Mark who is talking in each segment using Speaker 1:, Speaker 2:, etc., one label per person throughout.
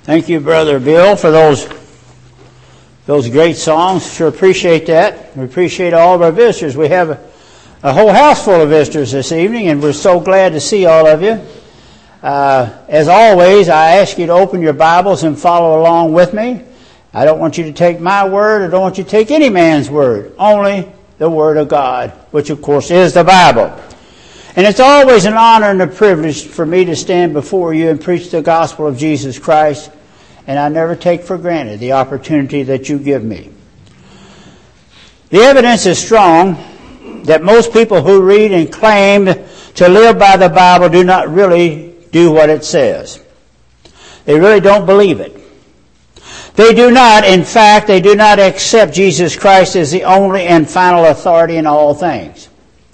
Speaker 1: Thank you, Brother Bill, for those great songs. Sure appreciate that. We appreciate all of our visitors. We have a whole house full of visitors this evening, and we're so glad to see all of you. As always, I ask you to open your Bibles and follow along with me. I don't want you to take my word. I don't want you to take any man's word. Only the Word of God, which of course is the Bible. And it's always an honor and a privilege for me to stand before you and preach the gospel of Jesus Christ. And I never take for granted the opportunity that you give me. The evidence is strong that most people who read and claim to live by the Bible do not really do what it says. They really don't believe it. They do not, in fact, they do not accept Jesus Christ as the only and final authority in all things.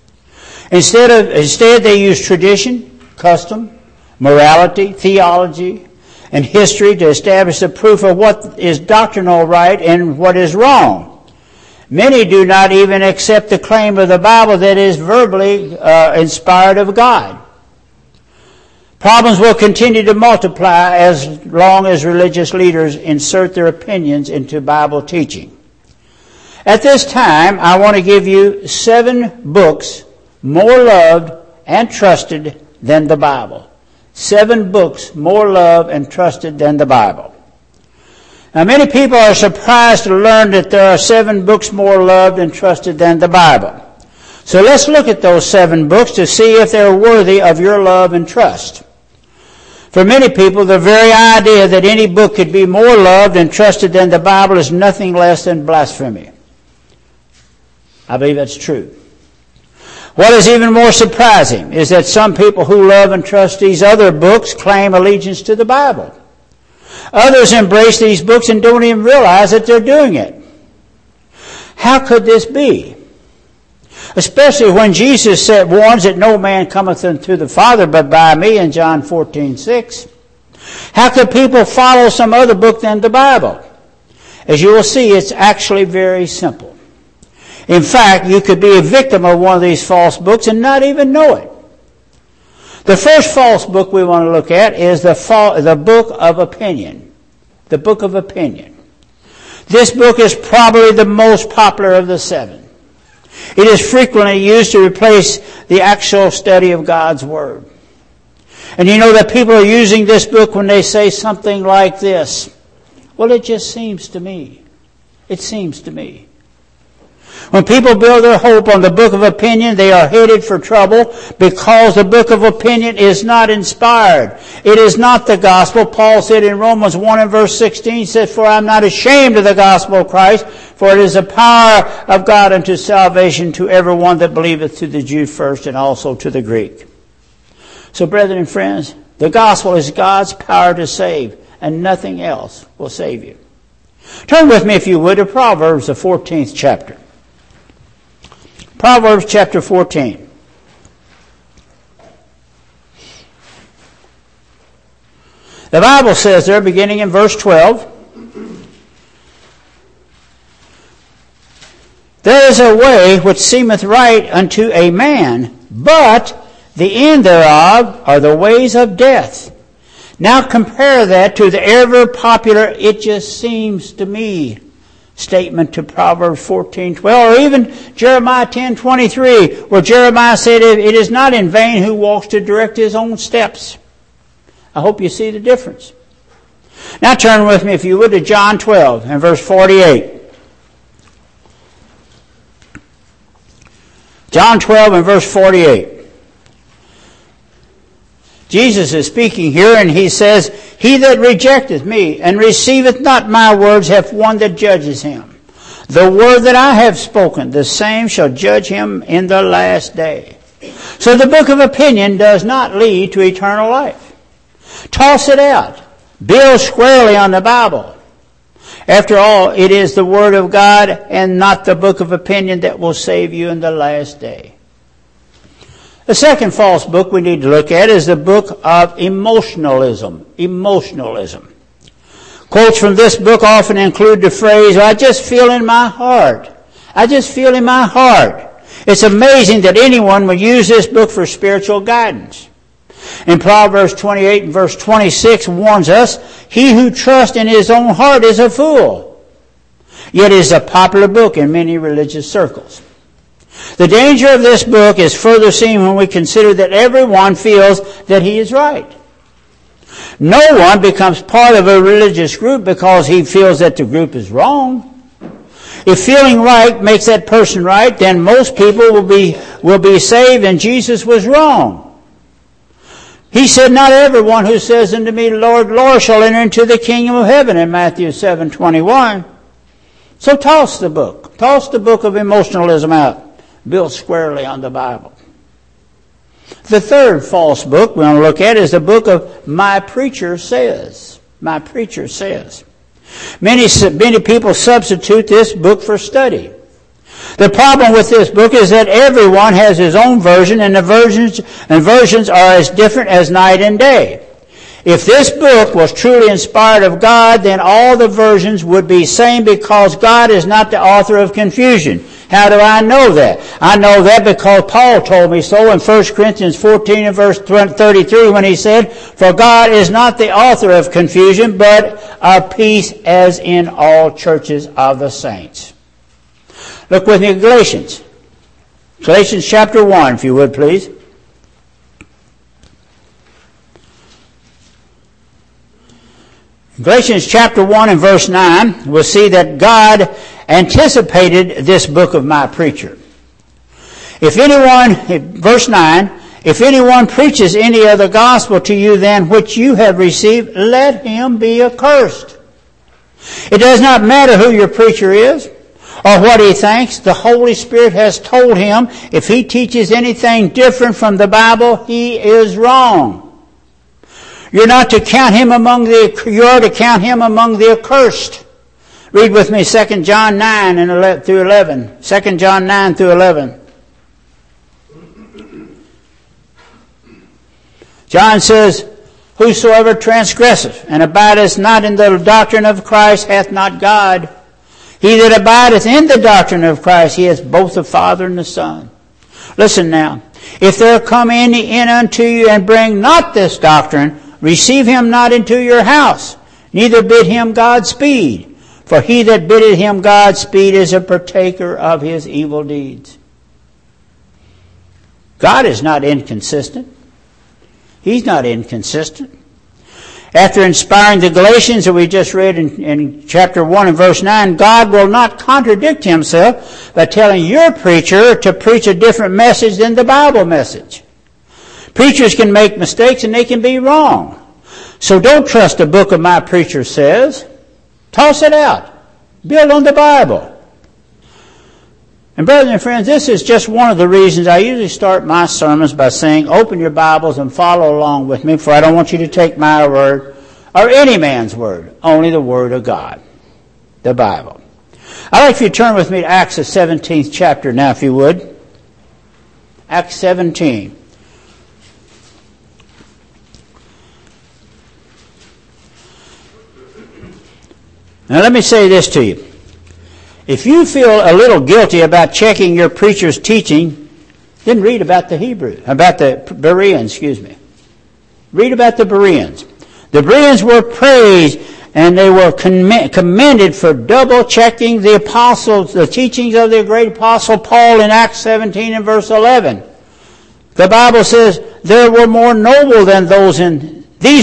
Speaker 1: Instead, they use tradition, custom, morality, theology, and history to establish the proof of what is doctrinal right and what is wrong. Many do not even accept the claim of the Bible that is verbally inspired of God. Problems will continue to multiply as long as religious leaders insert their opinions into Bible teaching. At this time, I want to give you 7 books more loved and trusted than the Bible. 7 books more loved and trusted than the Bible. Now, many people are surprised to learn that there are 7 books more loved and trusted than the Bible. So let's look at those 7 books to see if they're worthy of your love and trust. For many people, the very idea that any book could be more loved and trusted than the Bible is nothing less than blasphemy. I believe that's true. What is even more surprising is that some people who love and trust these other books claim allegiance to the Bible. Others embrace these books and don't even realize that they're doing it. How could this be? Especially when Jesus warns that no man cometh unto the Father but by me in John 14:6. How could people follow some other book than the Bible? As you will see, it's actually very simple. In fact, you could be a victim of one of these false books and not even know it. The first false book we want to look at is the Book of Opinion. The Book of Opinion. This book is probably the most popular of the 7. It is frequently used to replace the actual study of God's Word. And you know that people are using this book when they say something like this. Well, it just seems to me. It seems to me. When people build their hope on the Book of Opinion, they are headed for trouble because the Book of Opinion is not inspired. It is not the gospel. Paul said in Romans 1 and verse 16, said, "For I am not ashamed of the gospel of Christ, for it is the power of God unto salvation to everyone that believeth, to the Jew first and also to the Greek." So, brethren and friends, the gospel is God's power to save, and nothing else will save you. Turn with me, if you would, to Proverbs, the 14th chapter. Proverbs chapter 14. The Bible says there, beginning in verse 12, "There is a way which seemeth right unto a man, but the end thereof are the ways of death." Now compare that to the ever popular "it just seems to me" statement to Proverbs 14:12, or even Jeremiah 10:23, where Jeremiah said, "It is not in vain who walks to direct his own steps." I hope you see the difference. Now turn with me, if you would, to John 12 and verse 48. John 12 and verse 48. Jesus is speaking here, and he says, "He that rejecteth me and receiveth not my words hath one that judges him. The word that I have spoken, the same shall judge him in the last day." So the Book of Opinion does not lead to eternal life. Toss it out. Build squarely on the Bible. After all, it is the Word of God and not the Book of Opinion that will save you in the last day. The second false book we need to look at is the book of emotionalism. Emotionalism. Quotes from this book often include the phrase, "I just feel in my heart. I just feel in my heart." It's amazing that anyone would use this book for spiritual guidance. In Proverbs 28 and verse 26 warns us, he who trusts in his own heart is a fool. Yet it is a popular book in many religious circles. The danger of this book is further seen when we consider that everyone feels that he is right. No one becomes part of a religious group because he feels that the group is wrong. If feeling right makes that person right, then most people will be saved and Jesus was wrong. He said, not everyone who says unto me, Lord, Lord, shall enter into the kingdom of heaven in Matthew 7:21. So toss the book. Toss the book of emotionalism out. Build squarely on the Bible. The third false book we're going to look at is the book of My Preacher Says. My Preacher Says. Many people substitute this book for study. The problem with this book is that everyone has his own version, and the versions are as different as night and day. If this book was truly inspired of God, then all the versions would be same because God is not the author of confusion. How do I know that? I know that because Paul told me so in 1 Corinthians 14 and verse 33 when he said, for God is not the author of confusion, but of peace, as in all churches of the saints. Look with me at Galatians. Galatians chapter 1, if you would please. Galatians chapter 1 and verse 9, we'll see that God anticipated this book of My Preacher. If anyone, verse 9, if anyone preaches any other gospel to you than which you have received, let him be accursed. It does not matter who your preacher is or what he thinks. The Holy Spirit has told him if he teaches anything different from the Bible, he is wrong. You're not to count him you're to count him among the accursed. Read with me 2 John 9 through 11. 2 John 9 through 11. John says, whosoever transgresseth and abideth not in the doctrine of Christ hath not God. He that abideth in the doctrine of Christ, he has both the Father and the Son. Listen now. If there come any in unto you and bring not this doctrine, receive him not into your house, neither bid him Godspeed. For he that biddeth him Godspeed is a partaker of his evil deeds. God is not inconsistent. He's not inconsistent. After inspiring the Galatians that we just read in chapter 1 and verse 9, God will not contradict himself by telling your preacher to preach a different message than the Bible message. Preachers can make mistakes and they can be wrong. So don't trust the book of My Preacher Says. Toss it out. Build on the Bible. And brothers and friends, this is just one of the reasons I usually start my sermons by saying, open your Bibles and follow along with me, for I don't want you to take my word or any man's word, only the Word of God, the Bible. I'd like for you to turn with me to Acts the 17th chapter now, if you would. Acts 17. Now let me say this to you. If you feel a little guilty about checking your preacher's teaching, then read about the Bereans, Read about the Bereans. The Bereans were praised and they were commended for double checking the apostles, the teachings of the great apostle Paul in Acts 17 and verse 11. The Bible says these were more noble than those in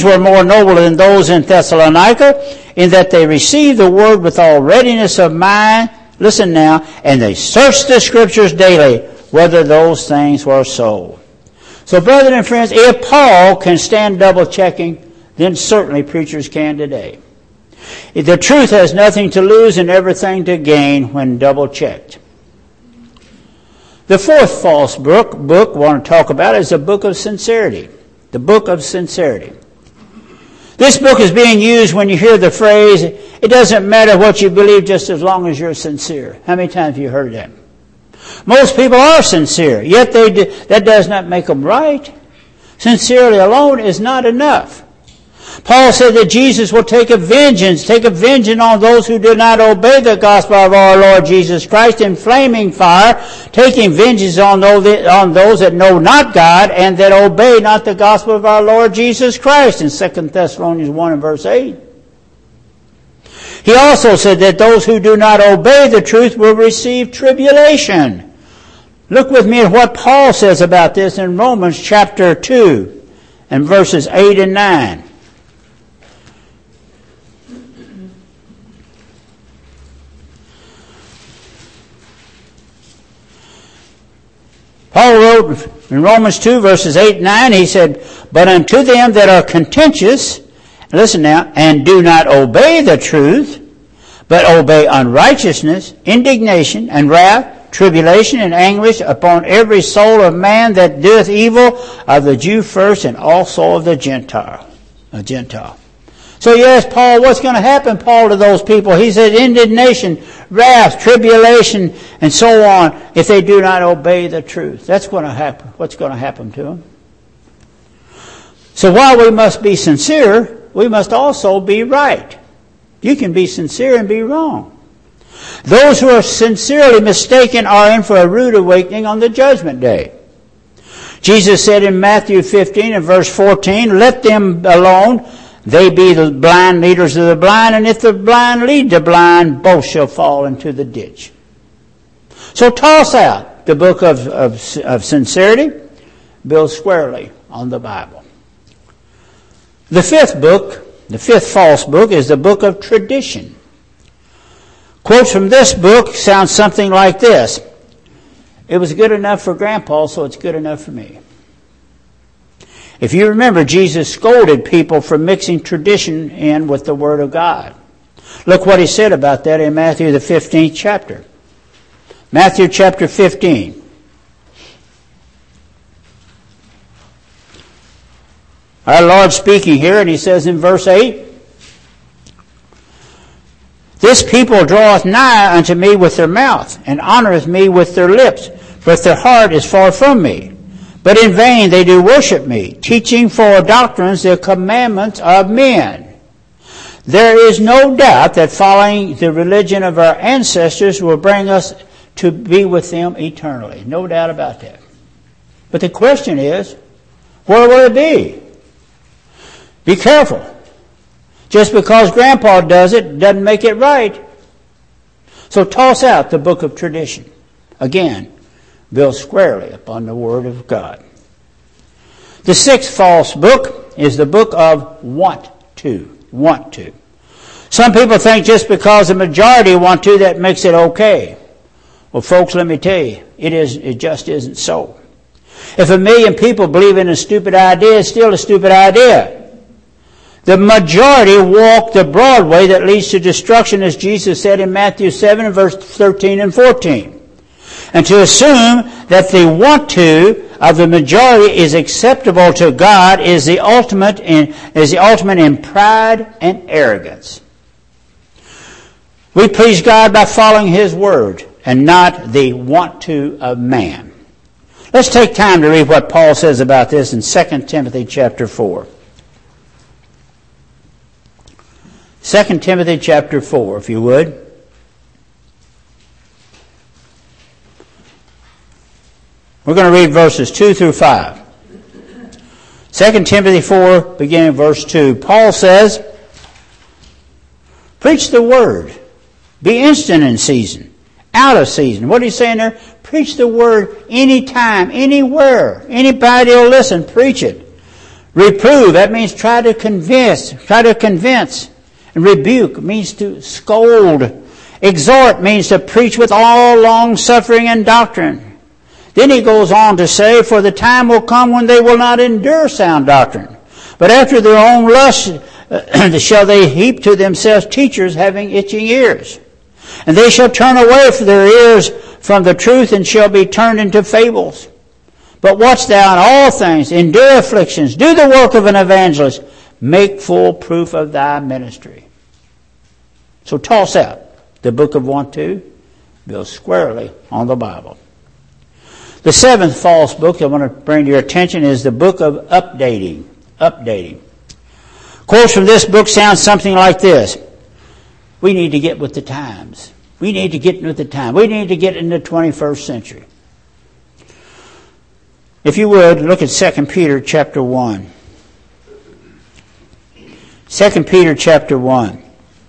Speaker 1: Thessalonica, in that they received the word with all readiness of mind. Listen now, and they searched the Scriptures daily, whether those things were so. So, brothers and friends, if Paul can stand double checking, then certainly preachers can today. The truth has nothing to lose and everything to gain when double checked. The fourth false book we want to talk about is the book of sincerity. The book of sincerity. This book is being used when you hear the phrase, it doesn't matter what you believe just as long as you're sincere. How many times have you heard that? Most people are sincere, yet that does not make them right. Sincerity alone is not enough. Paul said that Jesus will take a vengeance on those who do not obey the gospel of our Lord Jesus Christ in flaming fire, taking vengeance on those that know not God and that obey not the gospel of our Lord Jesus Christ in 2 Thessalonians 1 and verse 8. He also said that those who do not obey the truth will receive tribulation. Look with me at what Paul says about this in Romans chapter 2 and verses 8 and 9. Paul wrote in Romans 2 verses 8 and 9, he said, "But unto them that are contentious," listen now, "and do not obey the truth, but obey unrighteousness, indignation, and wrath, tribulation, and anguish upon every soul of man that doeth evil, of the Jew first, and also of the Gentile." A Gentile. So you ask Paul, what's going to happen, Paul, to those people? He said indignation, wrath, tribulation, and so on, if they do not obey the truth. That's going to happen. What's going to happen to them? So while we must be sincere, we must also be right. You can be sincere and be wrong. Those who are sincerely mistaken are in for a rude awakening on the judgment day. Jesus said in Matthew 15 and verse 14, "Let them alone. They be the blind leaders of the blind, and if the blind lead the blind, both shall fall into the ditch." So toss out the book of sincerity, build squarely on the Bible. The fifth false book, is the book of tradition. Quotes from this book sound something like this: "It was good enough for Grandpa, so it's good enough for me." If you remember, Jesus scolded people for mixing tradition in with the Word of God. Look what he said about that in Matthew the 15th chapter. Matthew chapter 15. Our Lord speaking here, and he says in verse 8, "This people draweth nigh unto me with their mouth, and honoreth me with their lips, but their heart is far from me. But in vain they do worship me, teaching for doctrines the commandments of men." There is no doubt that following the religion of our ancestors will bring us to be with them eternally. No doubt about that. But the question is, where will it be? Be careful. Just because Grandpa does it doesn't make it right. So toss out the book of tradition. Again, build squarely upon the Word of God. The sixth false book is the book of want to. Want to. Some people think just because the majority want to, that makes it okay. Well, folks, let me tell you, it just isn't so. If 1 million people believe in a stupid idea, it's still a stupid idea. The majority walk the broad way that leads to destruction, as Jesus said in Matthew 7, verse 13 and 14. And to assume that the want to of the majority is acceptable to God is the ultimate in pride and arrogance. We please God by following His Word and not the want to of man. Let's take time to read what Paul says about this in 2 Timothy chapter 4. 2 Timothy chapter 4, if you would. We're going to read verses 2 through 5. 2 Timothy 4, beginning verse 2. Paul says, "Preach the word. Be instant in season, out of season." What are you saying there? Preach the word anytime, anywhere. Anybody will listen. Preach it. Reprove. That means try to convince. And rebuke means to scold. Exhort means to preach with all long suffering and doctrine. Then he goes on to say, "For the time will come when they will not endure sound doctrine, but after their own lust shall they heap to themselves teachers having itching ears. And they shall turn away their ears from the truth and shall be turned into fables. But watch thou in all things, endure afflictions, do the work of an evangelist, make full proof of thy ministry." So toss out the book of want to, build squarely on the Bible. The seventh false book I want to bring to your attention is the book of updating. Updating. Quotes from this book sound something like this. We need to get with the times. We need to get with the time. We need to get in the 21st century. If you would, look at 2 Peter chapter 1. 2 Peter chapter 1.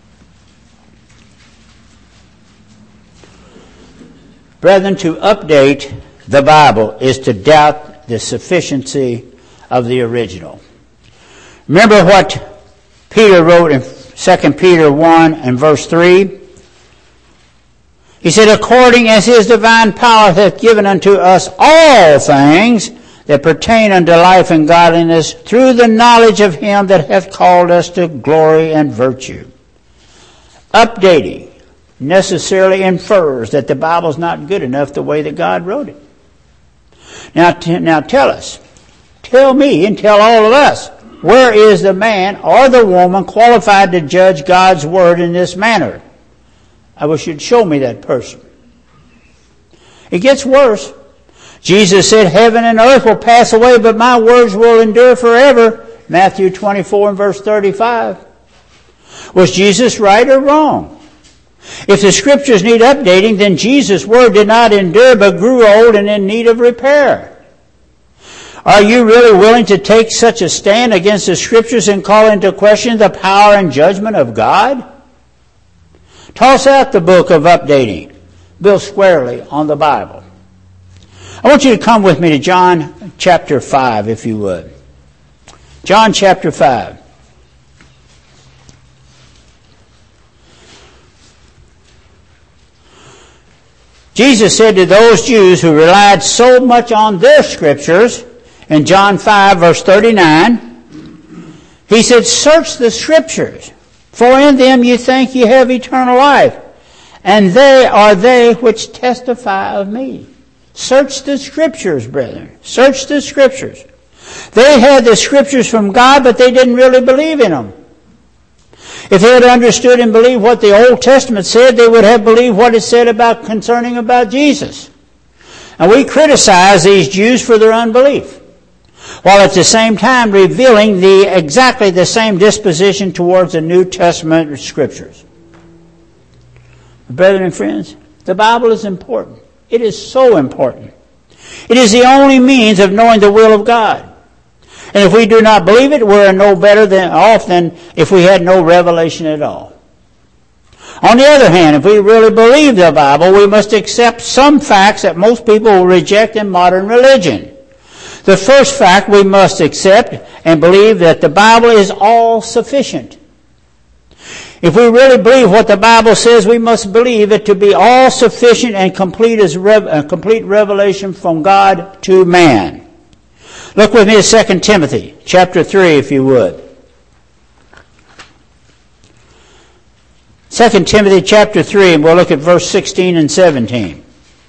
Speaker 1: Brethren, to update the Bible is to doubt the sufficiency of the original. Remember what Peter wrote in 2 Peter 1 and verse 3? He said, according as his divine power hath given unto us all things that pertain unto life and godliness through the knowledge of him that hath called us to glory and virtue. Updating necessarily infers that the Bible's not good enough the way that God wrote it. Now tell me and tell all of us, where is the man or the woman qualified to judge God's word in this manner? I wish you'd show me that person. It gets worse. Jesus said, heaven and earth will pass away, but my words will endure forever. Matthew 24 and verse 35. Was Jesus right or wrong? If the scriptures need updating, then Jesus' word did not endure, but grew old and in need of repair. Are you really willing to take such a stand against the scriptures and call into question the power and judgment of God? Toss out the book of updating. Build squarely on the Bible. I want you to come with me to John chapter 5, if you would. John chapter 5. Jesus said to those Jews who relied so much on their scriptures, in John 5 verse 39, he said, search the scriptures, for in them you think you have eternal life, and they are they which testify of me. Search the scriptures, brethren. Search the scriptures. They had the scriptures from God, but they didn't really believe in them. If they had understood and believed what the Old Testament said, they would have believed what it said concerning Jesus. And we criticize these Jews for their unbelief, while at the same time revealing exactly the same disposition towards the New Testament scriptures. Brethren and friends, the Bible is important. It is so important. It is the only means of knowing the will of God. And if we do not believe it, we're no better off than if we had no revelation at all. On the other hand, if we really believe the Bible, we must accept some facts that most people will reject in modern religion. The first fact we must accept and believe that the Bible is all sufficient. If we really believe what the Bible says, we must believe it to be all sufficient and complete as complete revelation from God to man. Look with me at 2 Timothy chapter 3, if you would. 2 Timothy chapter 3, and we'll look at verse 16 and 17.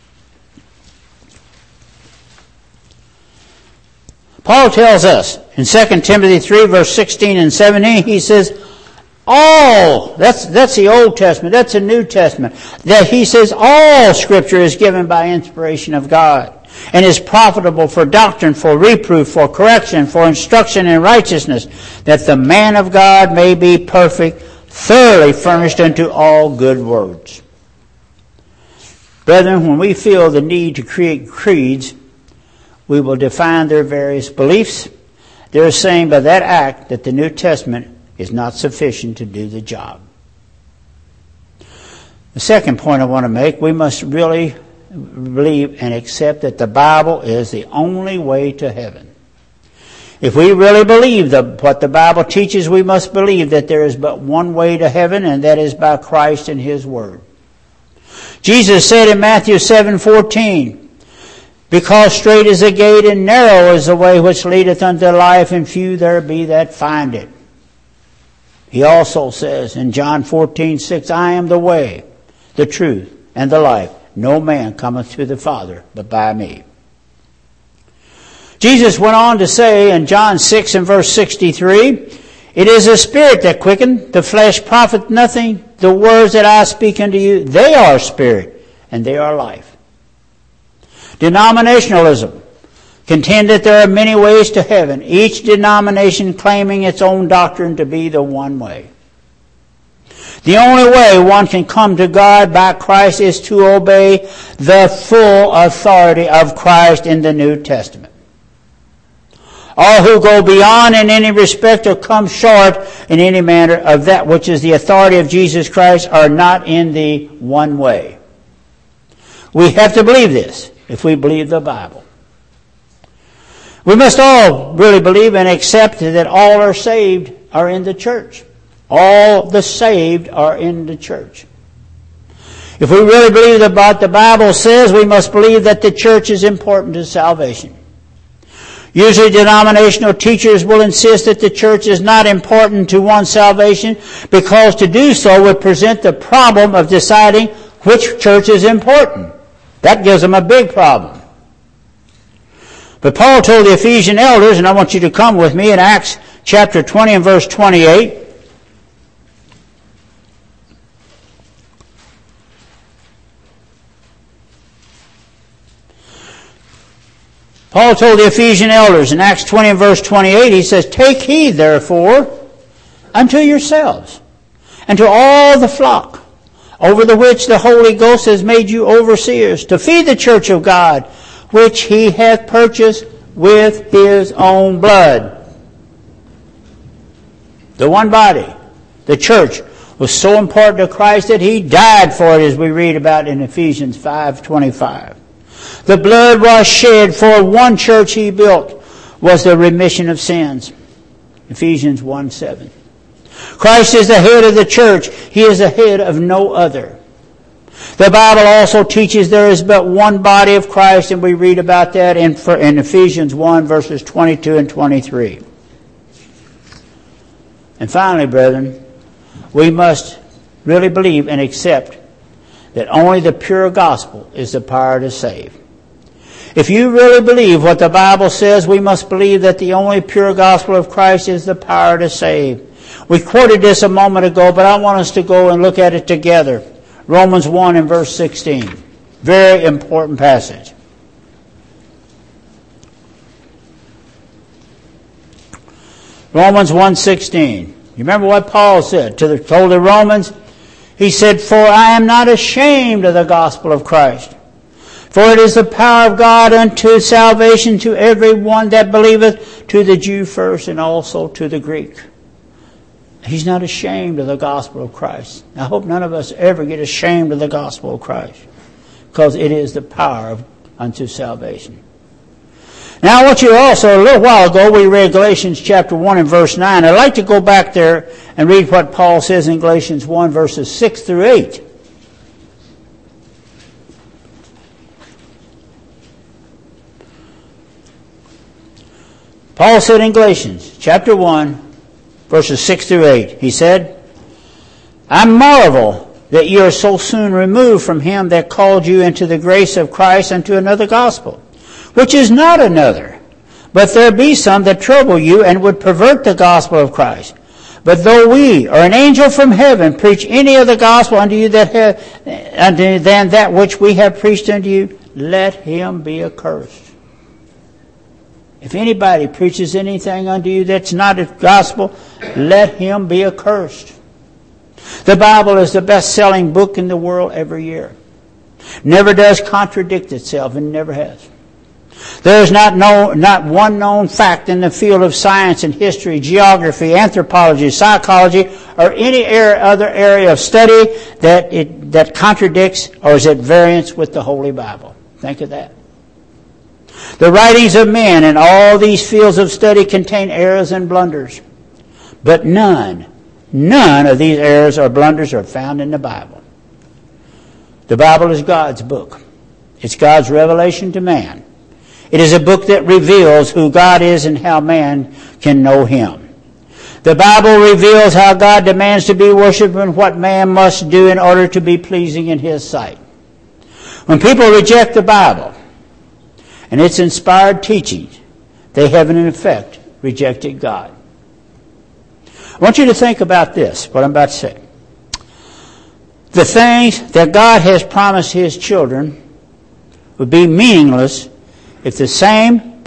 Speaker 1: Paul tells us in 2 Timothy 3, verse 16 and 17, he says, that's the Old Testament, that's the New Testament, that he says all Scripture is given by inspiration of God and is profitable for doctrine, for reproof, for correction, for instruction in righteousness, that the man of God may be perfect, thoroughly furnished unto all good works. Brethren, when we feel the need to create creeds, we will define their various beliefs. They're saying by that act that the New Testament is not sufficient to do the job. The second point I want to make, we must really believe and accept that the Bible is the only way to heaven. If we really believe what the Bible teaches, we must believe that there is but one way to heaven, and that is by Christ and His Word. Jesus said in Matthew 7:14, because strait is the gate and narrow is the way which leadeth unto life, and few there be that find it. He also says in John 14:6, I am the way, the truth, and the life. No man cometh to the Father but by me. Jesus went on to say in John 6 and verse 63, it is the Spirit that quickeneth, the flesh profiteth nothing. The words that I speak unto you, they are spirit and they are life. Denominationalism contend that there are many ways to heaven, each denomination claiming its own doctrine to be the one way. The only way one can come to God by Christ is to obey the full authority of Christ in the New Testament. All who go beyond in any respect or come short in any manner of that which is the authority of Jesus Christ are not in the one way. We have to believe this if we believe the Bible. We must all really believe and accept that all are saved are in the church. All the saved are in the church. If we really believe what the Bible says, we must believe that the church is important to salvation. Usually denominational teachers will insist that the church is not important to one's salvation because to do so would present the problem of deciding which church is important. That gives them a big problem. But Paul told the Ephesian elders, and I want you to come with me in Acts chapter 20 and verse 28. Paul told the Ephesian elders in Acts 20 and verse 28, he says, "Take heed, therefore, unto yourselves, and to all the flock, over the which the Holy Ghost has made you overseers, to feed the church of God, which he hath purchased with his own blood." The one body, the church, was so important to Christ that he died for it, as we read about in Ephesians 5:25. The blood was shed for one church he built was the remission of sins. Ephesians 1:7. Christ is the head of the church. He is the head of no other. The Bible also teaches there is but one body of Christ, and we read about that in Ephesians 1 verses 22 and 23. And finally, brethren, we must really believe and accept that only the pure gospel is the power to save. If you really believe what the Bible says, we must believe that the only pure gospel of Christ is the power to save. We quoted this a moment ago, but I want us to go and look at it together. Romans 1 and verse 16. Very important passage. Romans 1:16. You remember what Paul said told the Romans? He said, "For I am not ashamed of the gospel of Christ. For it is the power of God unto salvation to every one that believeth, to the Jew first and also to the Greek." He's not ashamed of the gospel of Christ. I hope none of us ever get ashamed of the gospel of Christ, because it is the power unto salvation. Now I want you also, a little while ago we read Galatians chapter 1 and verse 9. I'd like to go back there and read what Paul says in Galatians 1 verses 6 through 8. Paul said in Galatians chapter 1 verses 6 through 8, he said, "I marvel that ye are so soon removed from him that called you into the grace of Christ unto another gospel, which is not another. But there be some that trouble you and would pervert the gospel of Christ. But though we or an angel from heaven preach any other gospel unto you than that which we have preached unto you, let him be accursed." If anybody preaches anything unto you that's not a gospel, let him be accursed. The Bible is the best-selling book in the world every year. Never does contradict itself, and never has. There is not one known fact in the field of science and history, geography, anthropology, psychology, or any other area of study that contradicts or is at variance with the Holy Bible. Think of that. The writings of men in all these fields of study contain errors and blunders. But none of these errors or blunders are found in the Bible. The Bible is God's book. It's God's revelation to man. It is a book that reveals who God is and how man can know him. The Bible reveals how God demands to be worshipped and what man must do in order to be pleasing in his sight. When people reject the Bible and its inspired teaching, they have in effect rejected God. I want you to think about this, what I'm about to say. The things that God has promised his children would be meaningless if the same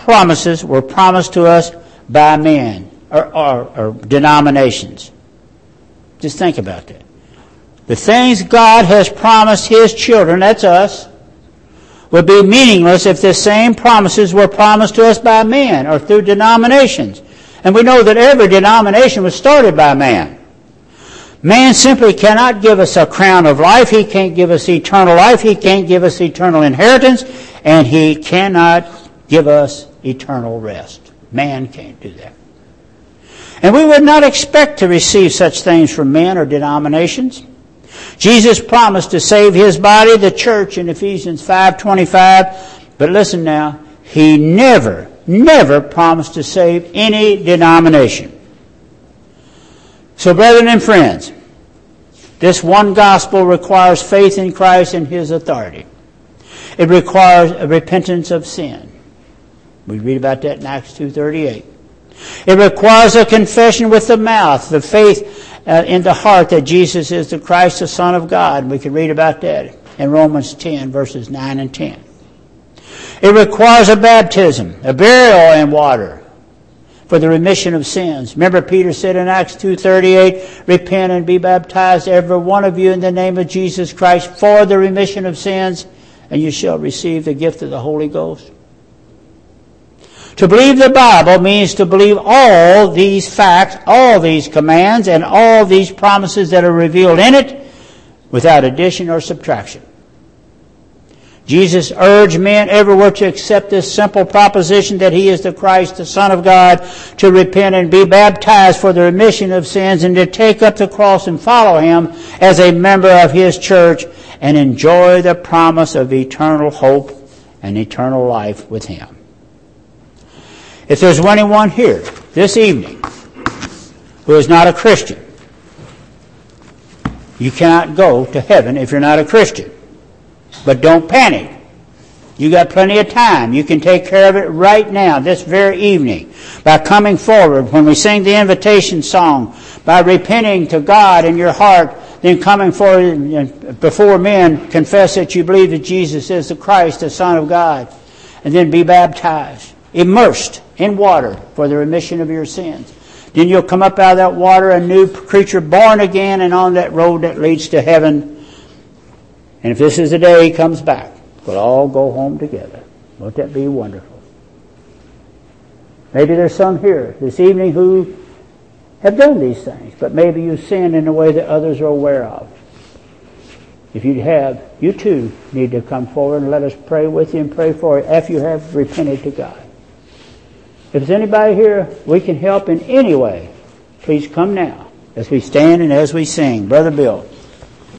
Speaker 1: promises were promised to us by men or denominations. Just think about that. The things God has promised His children, that's us, would be meaningless if the same promises were promised to us by men or through denominations. And we know that every denomination was started by man. Man simply cannot give us a crown of life. He can't give us eternal life. He can't give us eternal inheritance. And He cannot give us eternal rest. Man can't do that. And we would not expect to receive such things from men or denominations. Jesus promised to save His body, the church, in Ephesians 5:25. But listen now, He never promised to save any denomination. So, brethren and friends, this one gospel requires faith in Christ and His authority. It requires a repentance of sin. We read about that in Acts 2:38. It requires a confession with the mouth, the faith in the heart that Jesus is the Christ, the Son of God. We can read about that in Romans 10, verses 9 and 10. It requires a baptism, a burial in water for the remission of sins. Remember, Peter said in Acts 2:38, repent and be baptized, every one of you, in the name of Jesus Christ for the remission of sins, and you shall receive the gift of the Holy Ghost. To believe the Bible means to believe all these facts, all these commands, and all these promises that are revealed in it without addition or subtraction. Jesus urged men everywhere to accept this simple proposition that He is the Christ, the Son of God, to repent and be baptized for the remission of sins, and to take up the cross and follow Him as a member of His church and enjoy the promise of eternal hope and eternal life with Him. If there's anyone here this evening who is not a Christian, you cannot go to heaven if you're not a Christian. But don't panic. You got plenty of time. You can take care of it right now, this very evening, by coming forward when we sing the invitation song, by repenting to God in your heart, then coming forward and before men, confess that you believe that Jesus is the Christ, the Son of God, and then be baptized, immersed in water for the remission of your sins. Then you'll come up out of that water a new creature, born again, and on that road that leads to heaven. And if this is the day He comes back, we'll all go home together. Won't that be wonderful? Maybe there's some here this evening who have done these things, but maybe you sinned in a way that others are aware of. If you have, you too need to come forward and let us pray with you and pray for you after you have repented to God. If there's anybody here we can help in any way, please come now as we stand and as we sing. Brother Bill.